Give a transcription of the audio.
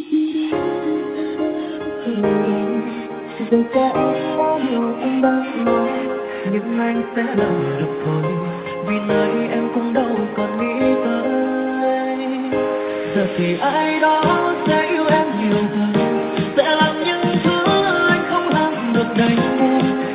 Rồi sẽ có điều anh đang nói, nhưng anh sẽ làm được thôi, vì nơi em cũng đâu còn nghĩ tới. Giờ thì ai đó sẽ yêu em nhiều hơn, sẽ làm những thứ anh không làm được đầy đủ.